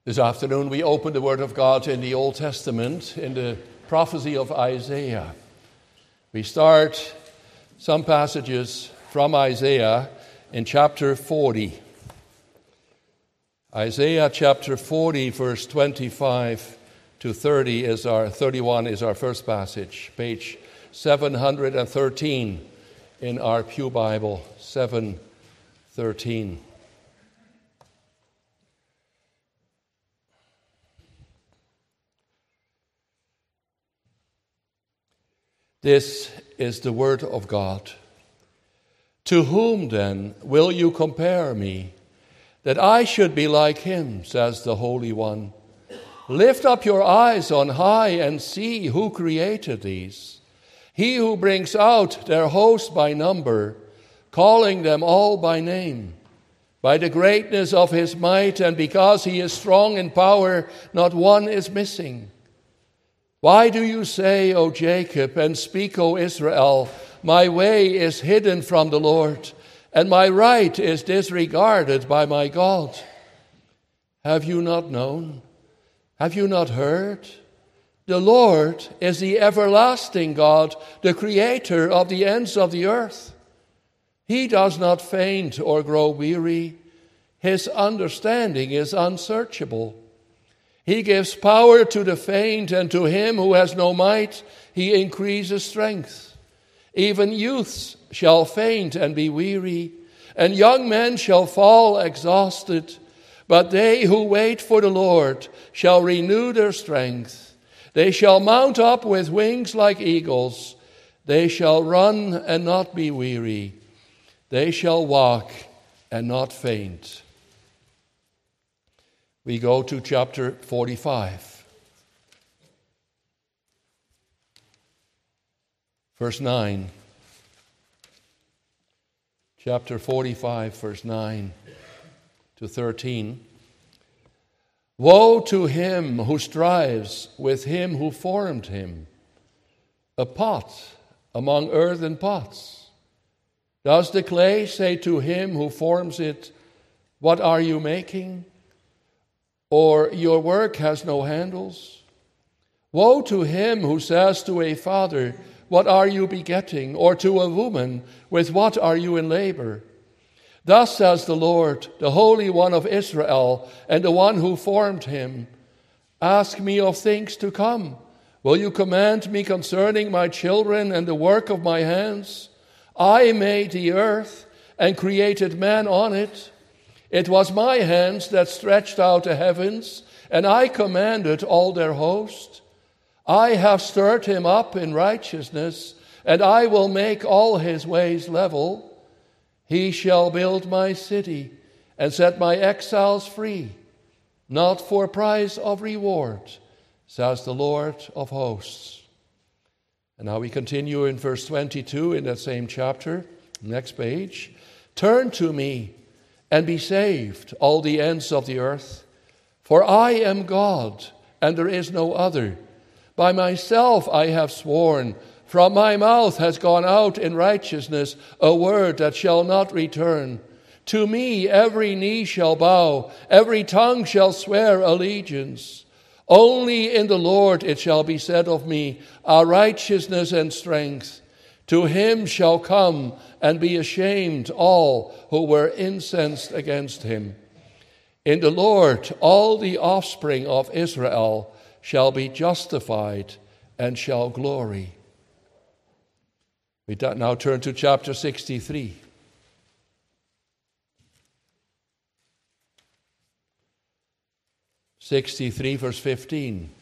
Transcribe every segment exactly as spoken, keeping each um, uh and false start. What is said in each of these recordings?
This afternoon we open the Word of God in the Old Testament, in the prophecy of Isaiah. We start some passages from Isaiah in chapter forty. Isaiah chapter forty, verse twenty-five to thirty is our thirty-one is our first passage, page seven hundred thirteen in our Pew Bible, seven thirteen. This is the word of God. To whom then will you compare me, that I should be like him, says the Holy One? Lift up your eyes on high and see who created these. He who brings out their host by number, calling them all by name. By the greatness of his might and because he is strong in power, not one is missing. Why do you say, O Jacob, and speak, O Israel, my way is hidden from the Lord, and my right is disregarded by my God? Have you not known? Have you not heard? The Lord is the everlasting God, the creator of the ends of the earth. He does not faint or grow weary. His understanding is unsearchable. He gives power to the faint, and to him who has no might, he increases strength. Even youths shall faint and be weary, and young men shall fall exhausted. But they who wait for the Lord shall renew their strength. They shall mount up with wings like eagles. They shall run and not be weary. They shall walk and not faint. We go to chapter forty-five, verse nine. Chapter forty-five, verse nine to thirteen. Woe to him who strives with him who formed him, a pot among earthen pots. Does the clay say to him who forms it, what are you making? Or your work has no handles? Woe to him who says to a father, what are you begetting? Or to a woman, with what are you in labor? Thus says the Lord, the Holy One of Israel, and the one who formed him. Ask me of things to come. Will you command me concerning my children and the work of my hands? I made the earth and created man on it. It was my hands that stretched out the heavens, and I commanded all their host. I have stirred him up in righteousness, and I will make all his ways level. He shall build my city and set my exiles free, not for price of reward, says the Lord of hosts. And now we continue in verse twenty-two in that same chapter, next page. Turn to me and be saved, all the ends of the earth. For I am God, and there is no other. By myself I have sworn, from my mouth has gone out in righteousness a word that shall not return. To me every knee shall bow, every tongue shall swear allegiance. Only in the Lord it shall be said of me, our righteousness and strength. To him shall come and be ashamed all who were incensed against him. In the Lord all the offspring of Israel shall be justified and shall glory. We now turn to chapter sixty-three. sixty-three, verse fifteen.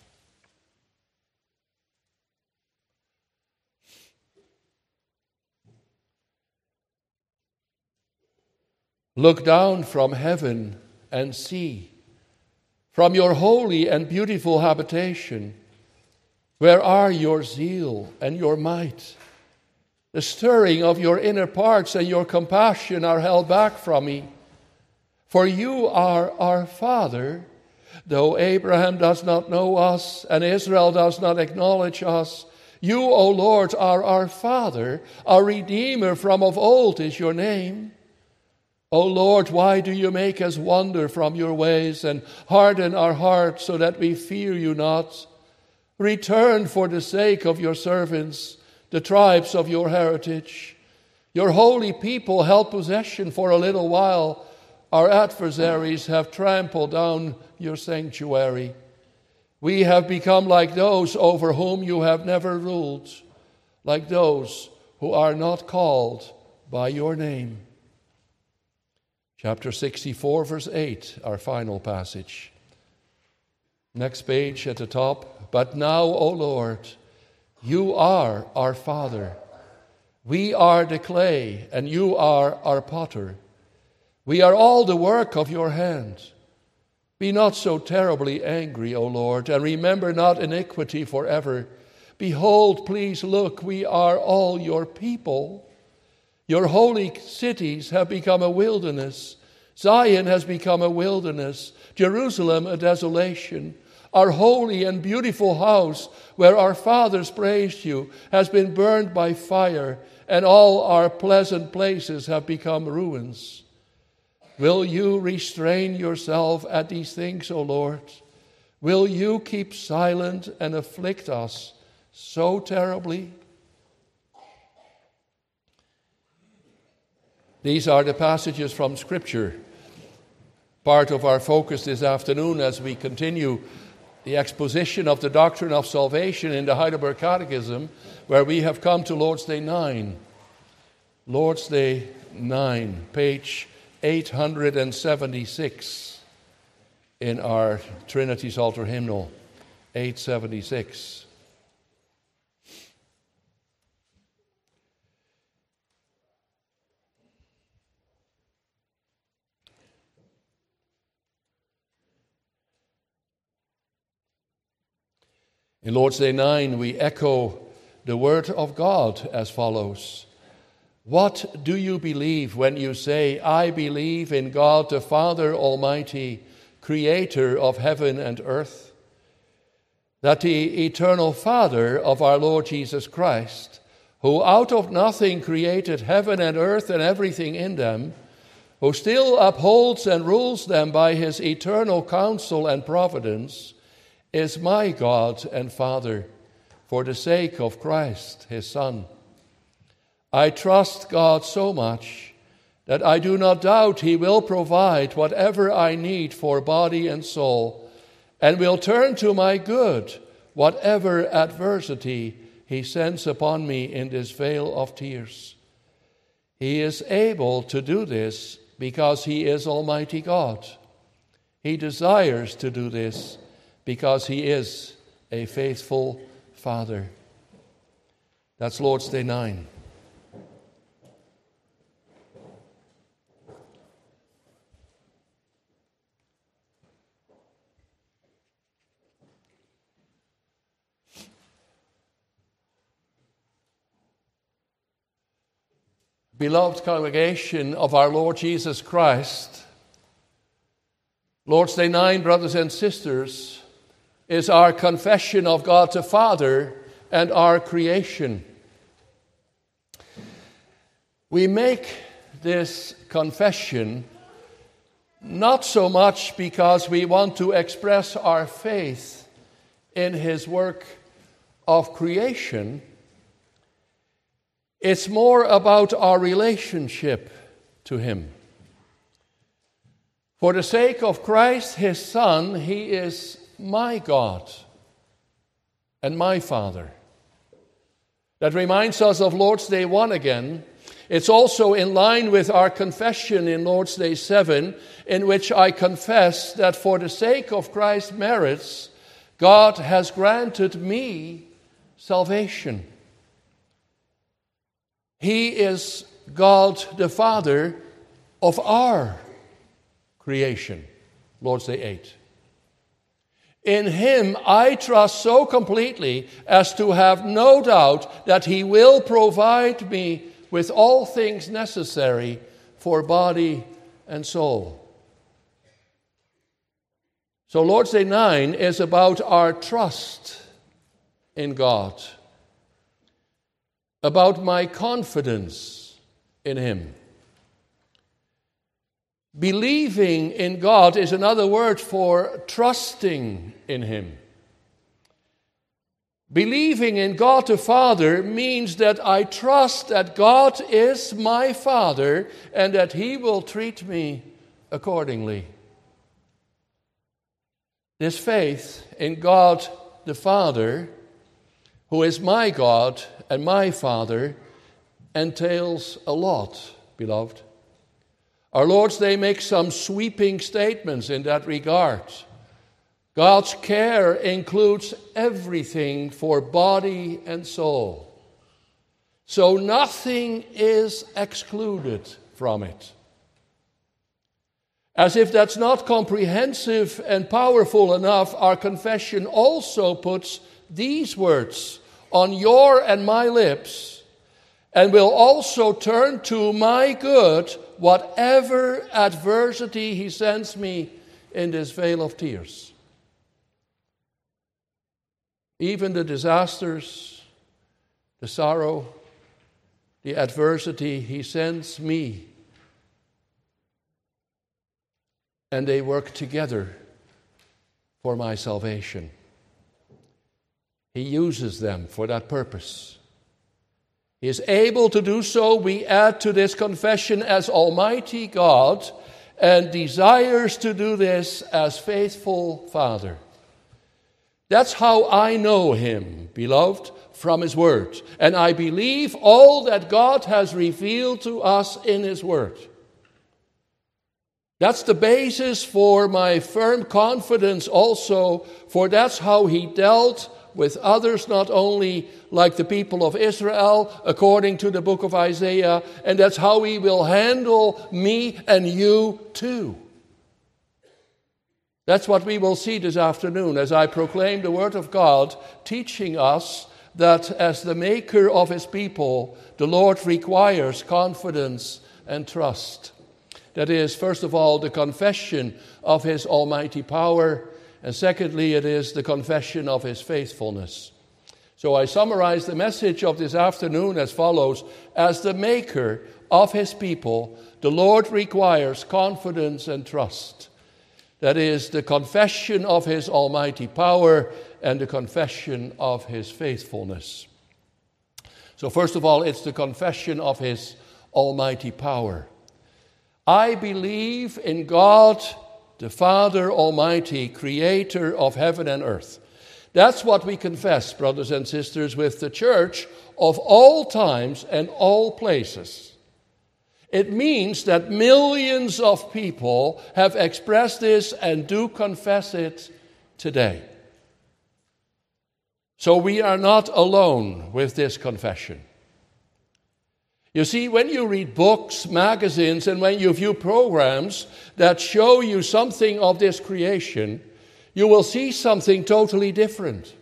Look down from heaven and see, from your holy and beautiful habitation, where are your zeal and your might? The stirring of your inner parts and your compassion are held back from me. For you are our Father, though Abraham does not know us and Israel does not acknowledge us. You, O Lord, are our Father, our Redeemer from of old is your name. O Lord, why do you make us wander from your ways and harden our hearts so that we fear you not? Return for the sake of your servants, the tribes of your heritage. Your holy people held possession for a little while. Our adversaries have trampled down your sanctuary. We have become like those over whom you have never ruled, like those who are not called by your name. Chapter sixty-four, verse eight, our final passage. Next page at the top. But now, O Lord, you are our Father. We are the clay, and you are our potter. We are all the work of your hand. Be not so terribly angry, O Lord, and remember not iniquity forever. Behold, please look, we are all your people. Your holy cities have become a wilderness. Zion has become a wilderness. Jerusalem a desolation. Our holy and beautiful house, where our fathers praised you, has been burned by fire, and all our pleasant places have become ruins. Will you restrain yourself at these things, O Lord? Will you keep silent and afflict us so terribly? These are the passages from Scripture, part of our focus this afternoon as we continue the exposition of the doctrine of salvation in the Heidelberg Catechism, where we have come to Lord's Day nine. Lord's Day nine, page eight hundred seventy-six in our Trinity Psalter hymnal, eight seventy-six. In Lord's Day nine, we echo the word of God as follows. What do you believe when you say, I believe in God the Father Almighty, creator of heaven and earth? That the eternal Father of our Lord Jesus Christ, who out of nothing created heaven and earth and everything in them, who still upholds and rules them by his eternal counsel and providence, is my God and Father, for the sake of Christ, his Son. I trust God so much that I do not doubt he will provide whatever I need for body and soul, and will turn to my good whatever adversity he sends upon me in this vale of tears. He is able to do this because he is Almighty God. He desires to do this because he is a faithful Father. That's Lord's Day nine. Beloved congregation of our Lord Jesus Christ, Lord's Day nine, brothers and sisters, is our confession of God the Father and our creation. We make this confession not so much because we want to express our faith in his work of creation. It's more about our relationship to him. For the sake of Christ, his Son, he is my God and my Father. That reminds us of Lord's Day one again. It's also in line with our confession in Lord's Day seven, in which I confess that for the sake of Christ's merits, God has granted me salvation. He is God the Father of our creation. Lord's Day eight. In him I trust so completely as to have no doubt that he will provide me with all things necessary for body and soul. So Lord's Day nine is about our trust in God, about my confidence in him. Believing in God is another word for trusting in Him. Believing in God the Father means that I trust that God is my Father and that He will treat me accordingly. This faith in God the Father, who is my God and my Father, entails a lot, beloved. Our Lords, they make some sweeping statements in that regard. God's care includes everything for body and soul. So nothing is excluded from it. As if that's not comprehensive and powerful enough, our confession also puts these words on your and my lips, and will also turn to my good whatever adversity He sends me in this vale of tears. Even the disasters, the sorrow, the adversity, He sends me. And they work together for my salvation. He uses them for that purpose. He is able to do so. We add to this confession as Almighty God and desires to do this as faithful Father. That's how I know Him, beloved, from His Word. And I believe all that God has revealed to us in His Word. That's the basis for my firm confidence also, for that's how He dealt with others, not only like the people of Israel, according to the book of Isaiah, and that's how He will handle me and you too. That's what we will see this afternoon as I proclaim the Word of God, teaching us that as the maker of His people, the Lord requires confidence and trust. That is, first of all, the confession of His almighty power, and secondly, it is the confession of His faithfulness. So I summarize the message of this afternoon as follows. As the maker of His people, the Lord requires confidence and trust. That is, the confession of His almighty power and the confession of His faithfulness. So first of all, it's the confession of His almighty power. I believe in God, the Father Almighty, creator of heaven and earth. That's what we confess, brothers and sisters, with the church of all times and all places. It means that millions of people have expressed this and do confess it today. So we are not alone with this confession. You see, when you read books, magazines, and when you view programs that show you something of this creation, you will see something totally different.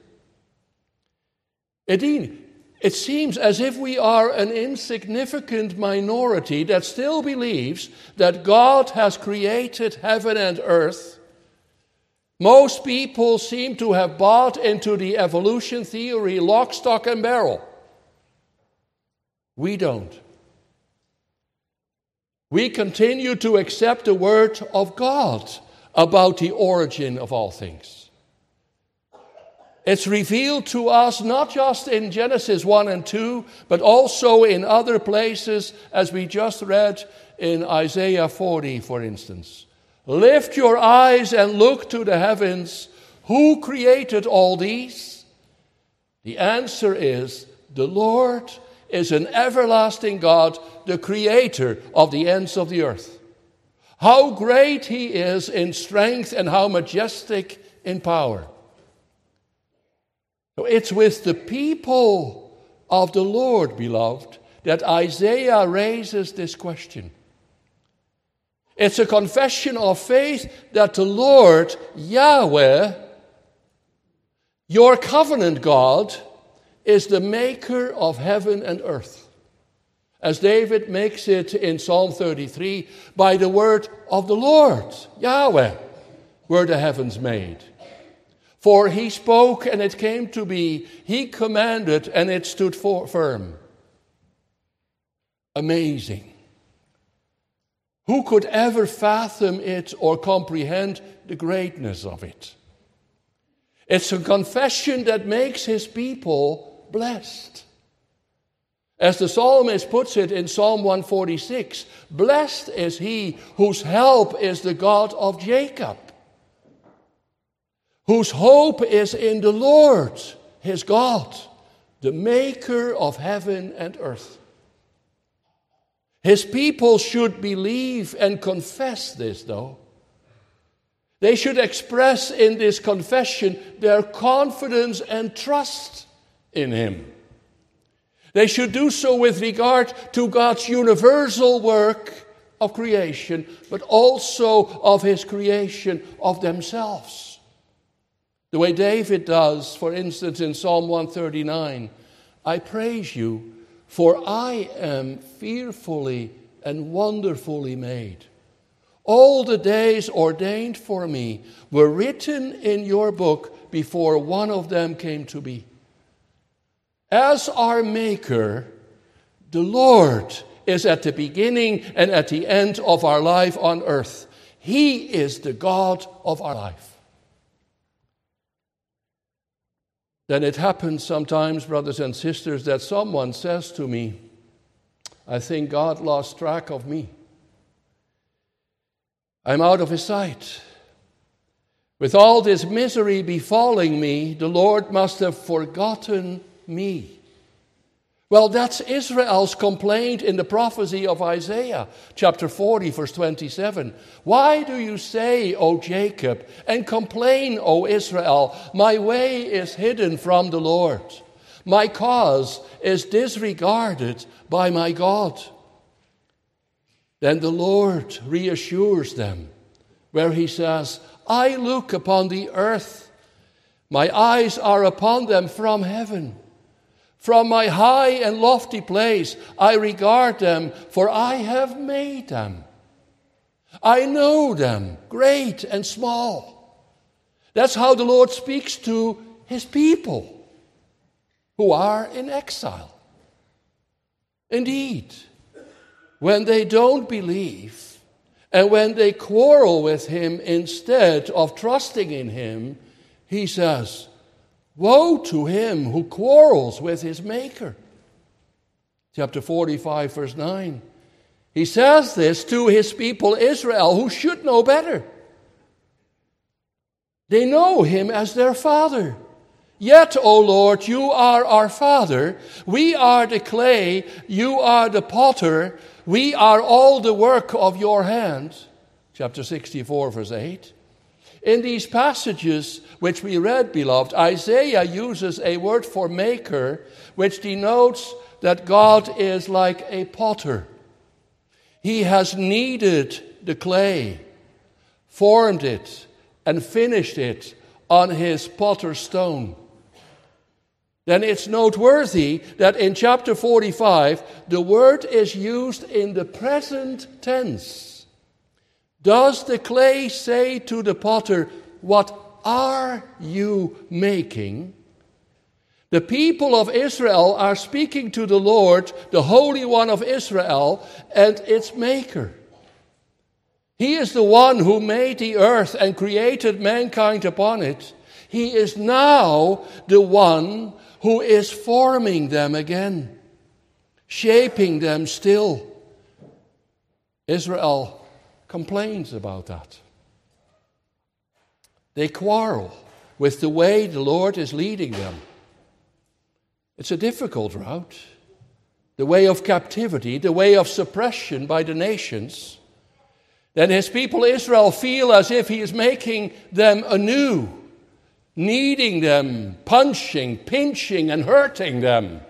Indeed, it seems as if we are an insignificant minority that still believes that God has created heaven and earth. Most people seem to have bought into the evolution theory lock, stock, and barrel. We don't. We continue to accept the word of God about the origin of all things. It's revealed to us not just in Genesis one and two, but also in other places, as we just read in Isaiah forty, for instance. Lift your eyes and look to the heavens. Who created all these? The answer is the Lord is an everlasting God, the creator of the ends of the earth. How great He is in strength and how majestic in power. So it's with the people of the Lord, beloved, that Isaiah raises this question. It's a confession of faith that the Lord, Yahweh, your covenant God, is the maker of heaven and earth. As David makes it in Psalm thirty-three, by the word of the Lord, Yahweh, were the heavens made. For He spoke and it came to be. He commanded and it stood for, firm. Amazing. Who could ever fathom it or comprehend the greatness of it? It's a confession that makes his people blessed. As the psalmist puts it in Psalm one forty-six, blessed is he whose help is the God of Jacob, whose hope is in the Lord, his God, the maker of heaven and earth. His people should believe and confess this, though. They should express in this confession their confidence and trust in him. They should do so with regard to God's universal work of creation, but also of his creation of themselves. The way David does, for instance, in Psalm one thirty-nine, I praise you, for I am fearfully and wonderfully made. All the days ordained for me were written in your book before one of them came to be. As our Maker, the Lord is at the beginning and at the end of our life on earth. He is the God of our life. Then it happens sometimes, brothers and sisters, that someone says to me, I think God lost track of me. I'm out of his sight. With all this misery befalling me, the Lord must have forgotten me. Well, that's Israel's complaint in the prophecy of Isaiah, chapter forty, verse twenty-seven. Why do you say, O Jacob, and complain, O Israel, my way is hidden from the Lord. My cause is disregarded by my God. Then the Lord reassures them, where he says, I look upon the earth. My eyes are upon them from heaven. From my high and lofty place I regard them, for I have made them. I know them, great and small. That's how the Lord speaks to his people who are in exile. Indeed, when they don't believe and when they quarrel with him instead of trusting in him, he says, woe to him who quarrels with his Maker. Chapter forty-five, verse nine. He says this to his people Israel, who should know better. They know him as their Father. Yet, O Lord, you are our Father. We are the clay, you are the potter. We are all the work of your hand. Chapter sixty-four, verse eight. In these passages which we read, beloved, Isaiah uses a word for maker, which denotes that God is like a potter. He has kneaded the clay, formed it, and finished it on his potter's stone. Then it's noteworthy that in chapter forty-five, the word is used in the present tense. Does the clay say to the potter, what are you making? The people of Israel are speaking to the Lord, the Holy One of Israel, and its Maker. He is the one who made the earth and created mankind upon it. He is now the one who is forming them again, shaping them still. Israel complains about that. They quarrel with the way the Lord is leading them. It's a difficult route. The way of captivity, the way of suppression by the nations. Then his people Israel feel as if he is making them anew, kneading them, punching, pinching, and hurting them.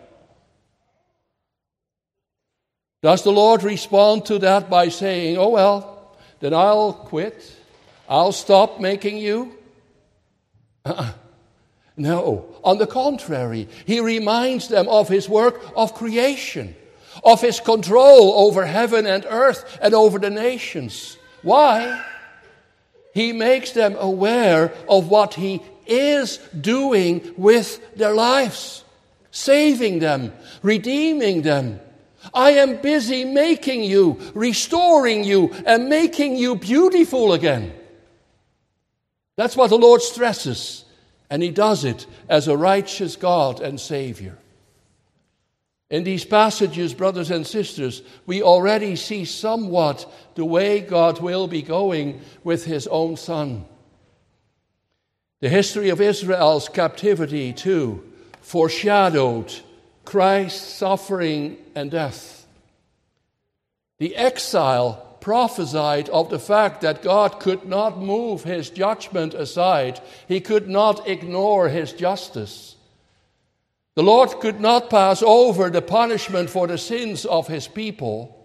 Does the Lord respond to that by saying, oh well, then I'll quit. I'll stop making you? Uh-uh. No. On the contrary, he reminds them of his work of creation, of his control over heaven and earth and over the nations. Why? He makes them aware of what he is doing with their lives, saving them, redeeming them, I am busy making you, restoring you, and making you beautiful again. That's what the Lord stresses, and he does it as a righteous God and Savior. In these passages, brothers and sisters, we already see somewhat the way God will be going with his own Son. The history of Israel's captivity, too, foreshadowed Christ's suffering and death. The exile prophesied of the fact that God could not move his judgment aside. He could not ignore his justice. The Lord could not pass over the punishment for the sins of his people.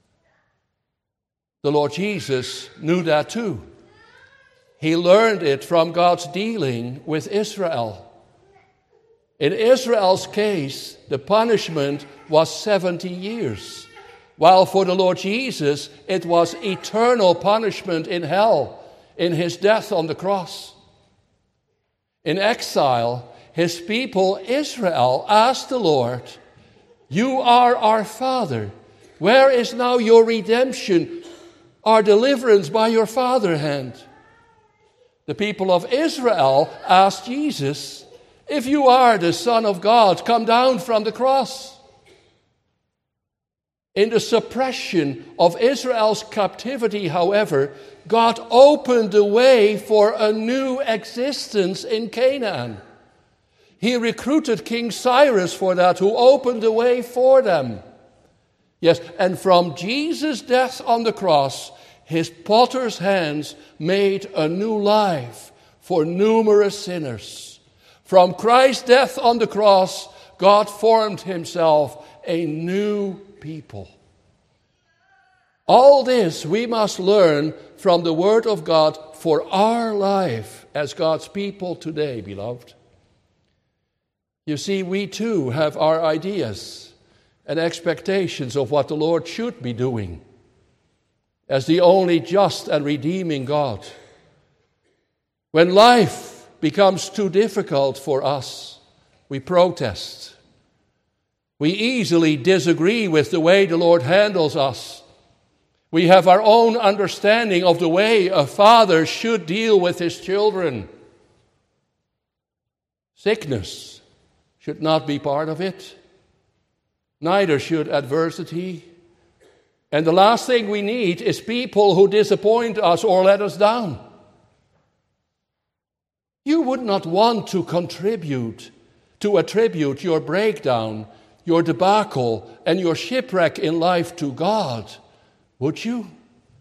The Lord Jesus knew that too. He learned it from God's dealing with Israel. In Israel's case, the punishment was seventy years, while for the Lord Jesus, it was eternal punishment in hell, in his death on the cross. In exile, his people, Israel, asked the Lord, "You are our Father. Where is now your redemption, our deliverance by your Father hand?" The people of Israel asked Jesus, "If you are the Son of God, come down from the cross." In the suppression of Israel's captivity, however, God opened the way for a new existence in Canaan. He recruited King Cyrus for that, who opened the way for them. Yes, and from Jesus' death on the cross, his potter's hands made a new life for numerous sinners. From Christ's death on the cross, God formed himself a new people. All this we must learn from the Word of God for our life as God's people today, beloved. You see, we too have our ideas and expectations of what the Lord should be doing as the only just and redeeming God. When life becomes too difficult for us, we protest. We easily disagree with the way the Lord handles us. We have our own understanding of the way a father should deal with his children. Sickness should not be part of it. Neither should adversity. And the last thing we need is people who disappoint us or let us down. You would not want to contribute, to attribute your breakdown, your debacle, and your shipwreck in life to God, would you?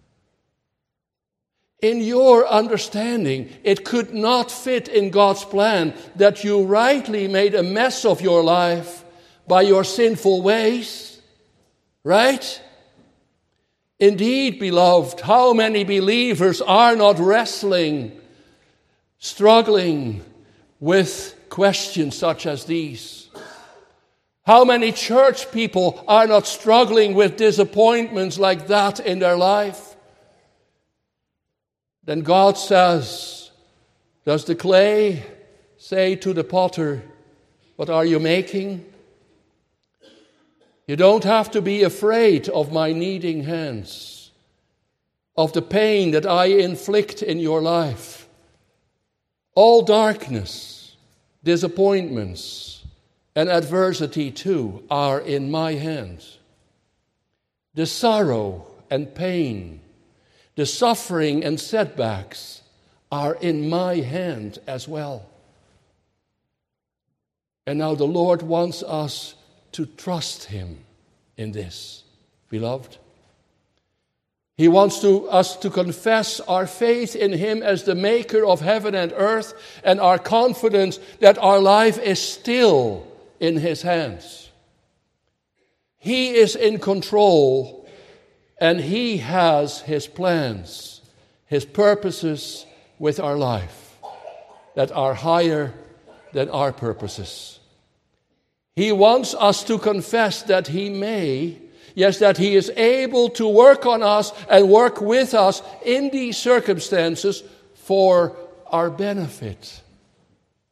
In your understanding, it could not fit in God's plan that you rightly made a mess of your life by your sinful ways, right? Indeed, beloved, how many believers are not wrestling, struggling with questions such as these? How many church people are not struggling with disappointments like that in their life? Then God says, does the clay say to the potter, "What are you making?" You don't have to be afraid of my kneading hands, of the pain that I inflict in your life. All darkness, disappointments, and adversity too are in my hands. The sorrow and pain, the suffering and setbacks are in my hand as well. And now the Lord wants us to trust him in this, beloved. He wants to, us to confess our faith in him as the maker of heaven and earth, and our confidence that our life is still in his hands. He is in control, and he has his plans, his purposes with our life that are higher than our purposes. He wants us to confess that he may, yes, that he is able to work on us and work with us in these circumstances for our benefit.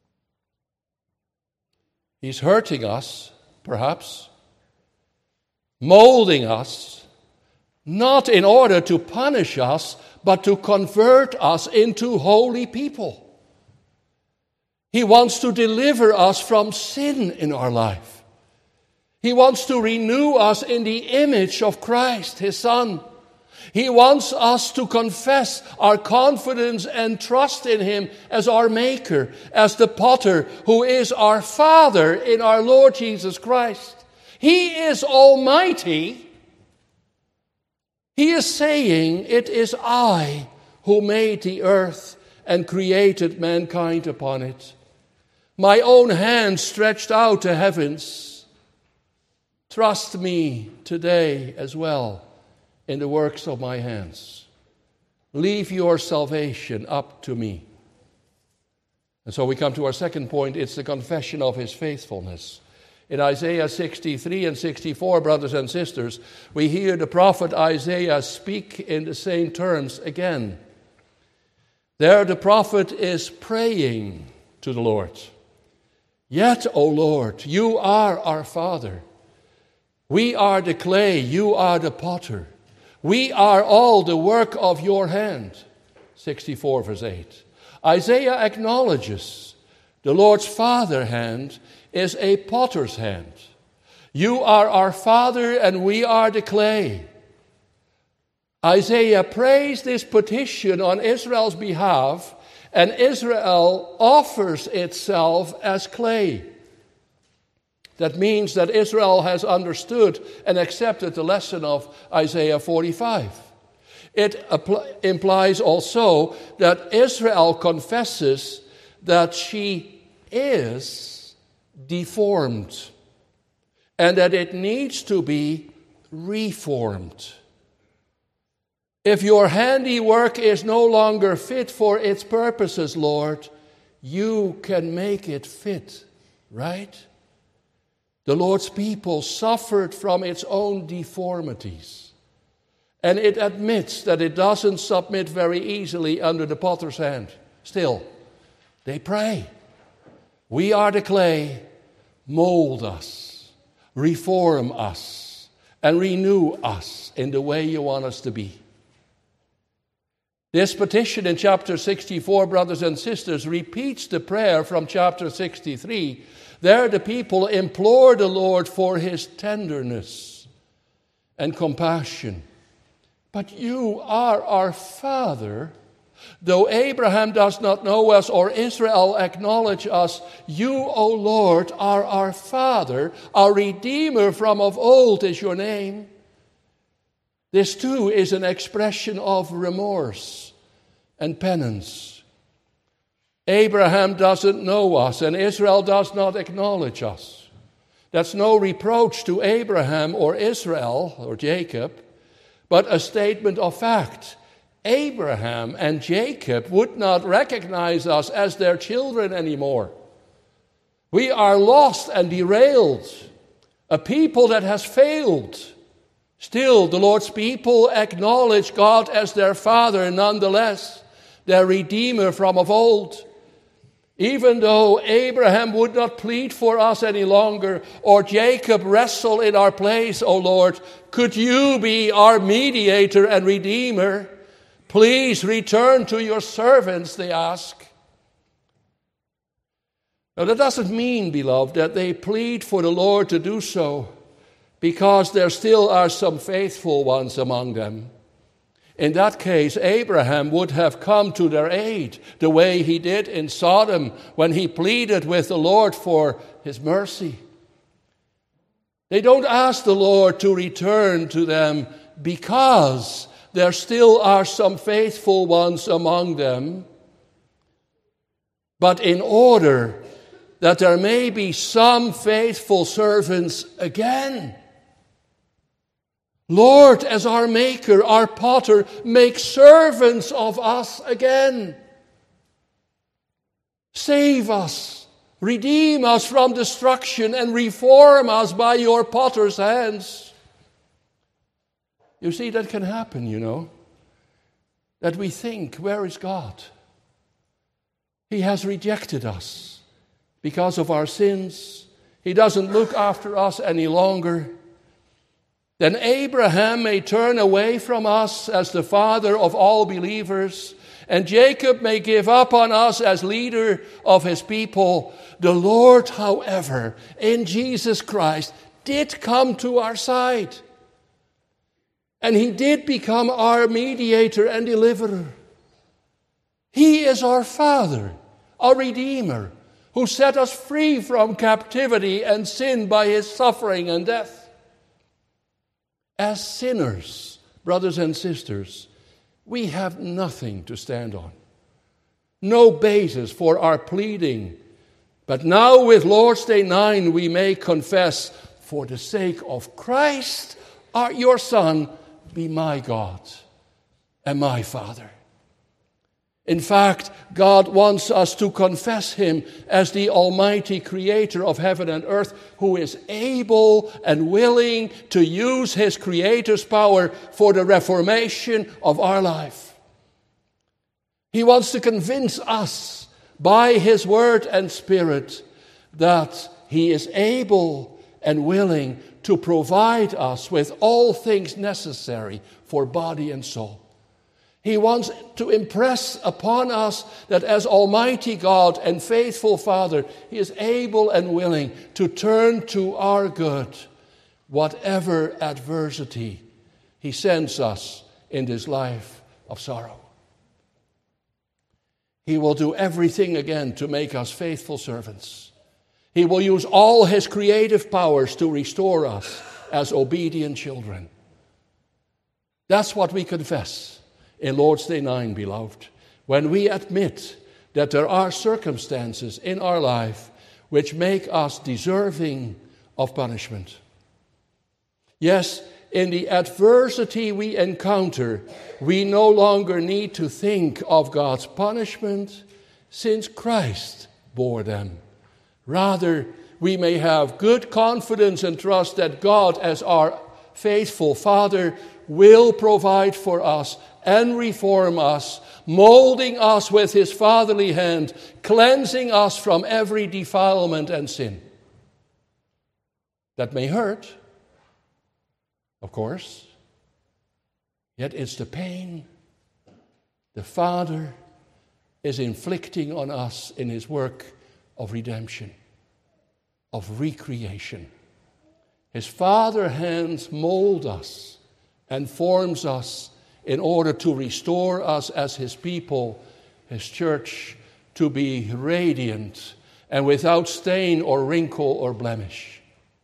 He's hurting us, perhaps, molding us, not in order to punish us, but to convert us into holy people. He wants to deliver us from sin in our life. He wants to renew us in the image of Christ, His Son. He wants us to confess our confidence and trust in Him as our Maker, as the potter who is our Father in our Lord Jesus Christ. He is almighty. He is saying, "It is I who made the earth and created mankind upon it. My own hand stretched out to heavens. Trust me today as well in the works of my hands. Leave your salvation up to me." And so we come to our second point. It's the confession of His faithfulness. In Isaiah sixty-three and sixty-four, brothers and sisters, we hear the prophet Isaiah speak in the same terms again. There the prophet is praying to the Lord. "Yet, O Lord, you are our Father. We are the clay, you are the potter. We are all the work of your hand." sixty-four verse eight. Isaiah acknowledges the Lord's Father hand is a potter's hand. You are our Father and we are the clay. Isaiah prays this petition on Israel's behalf, and Israel offers itself as clay. That means that Israel has understood and accepted the lesson of Isaiah forty-five. It apl- implies also that Israel confesses that she is deformed and that it needs to be reformed. If your handiwork is no longer fit for its purposes, Lord, you can make it fit, right? The Lord's people suffered from its own deformities, and it admits that it doesn't submit very easily under the potter's hand. Still, they pray, "We are the clay, mold us, reform us, and renew us in the way you want us to be." This petition in chapter sixty-four, brothers and sisters, repeats the prayer from chapter sixty-three. There the people implore the Lord for His tenderness and compassion. "But you are our Father. Though Abraham does not know us or Israel acknowledge us, you, O Lord, are our Father. Our Redeemer from of old is your name." This too is an expression of remorse and penance. Abraham doesn't know us and Israel does not acknowledge us. That's no reproach to Abraham or Israel or Jacob, but a statement of fact. Abraham and Jacob would not recognize us as their children anymore. We are lost and derailed, a people that has failed. Still, the Lord's people acknowledge God as their Father nonetheless, their Redeemer from of old. Even though Abraham would not plead for us any longer, or Jacob wrestle in our place, O Lord, could you be our mediator and Redeemer? Please return to your servants, they ask. Now that doesn't mean, beloved, that they plead for the Lord to do so, because there still are some faithful ones among them. In that case, Abraham would have come to their aid the way he did in Sodom when he pleaded with the Lord for His mercy. They don't ask the Lord to return to them because there still are some faithful ones among them, but in order that there may be some faithful servants again. Lord, as our Maker, our Potter, make servants of us again. Save us, redeem us from destruction, and reform us by your Potter's hands. You see, that can happen, you know, that we think, where is God? He has rejected us because of our sins. He doesn't look after us any longer. then Abraham may turn away from us as the father of all believers, and Jacob may give up on us as leader of his people. The Lord, however, in Jesus Christ, did come to our side. And he did become our mediator and deliverer. He is our Father, our Redeemer, who set us free from captivity and sin by his suffering and death. As sinners, brothers and sisters, we have nothing to stand on, no basis for our pleading. But now with Lord's Day nine we may confess, for the sake of Christ, our, your Son, be my God and my Father. In fact, God wants us to confess him as the Almighty Creator of heaven and earth, who is able and willing to use his Creator's power for the reformation of our life. He wants to convince us by his word and spirit that he is able and willing to provide us with all things necessary for body and soul. He wants to impress upon us that as Almighty God and faithful Father, he is able and willing to turn to our good whatever adversity he sends us in this life of sorrow. He will do everything again to make us faithful servants. He will use all his creative powers to restore us as obedient children. That's what we confess in Lord's Day nine, beloved, when we admit that there are circumstances in our life which make us deserving of punishment. Yes, in the adversity we encounter, we no longer need to think of God's punishment, since Christ bore them. Rather, we may have good confidence and trust that God, as our faithful Father, will provide for us and reform us, molding us with his fatherly hand, cleansing us from every defilement and sin. That may hurt, of course, yet it's the pain the Father is inflicting on us in his work of redemption, of recreation. His Father hands mold us and forms us in order to restore us as his people, his church, to be radiant and without stain or wrinkle or blemish.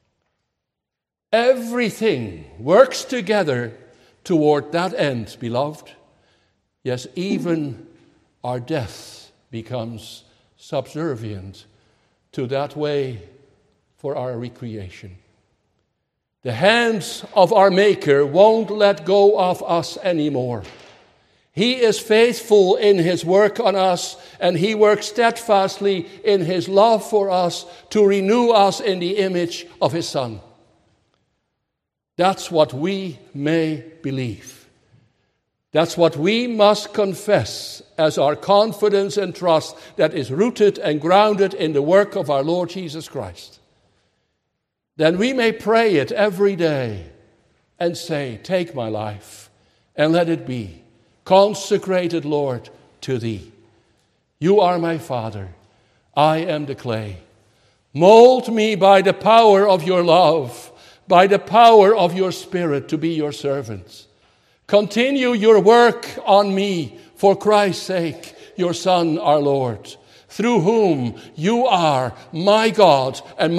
Everything works together toward that end, beloved. Yes, even our death becomes subservient to that way for our recreation. The hands of our Maker won't let go of us anymore. He is faithful in his work on us, and he works steadfastly in his love for us to renew us in the image of his Son. That's what we may believe. That's what we must confess as our confidence and trust that is rooted and grounded in the work of our Lord Jesus Christ. Then we may pray it every day and say, take my life and let it be consecrated, Lord, to thee. You are my Father. I am the clay. Mold me by the power of your love, by the power of your Spirit to be your servant. Continue your work on me for Christ's sake, your Son, our Lord, through whom you are my God and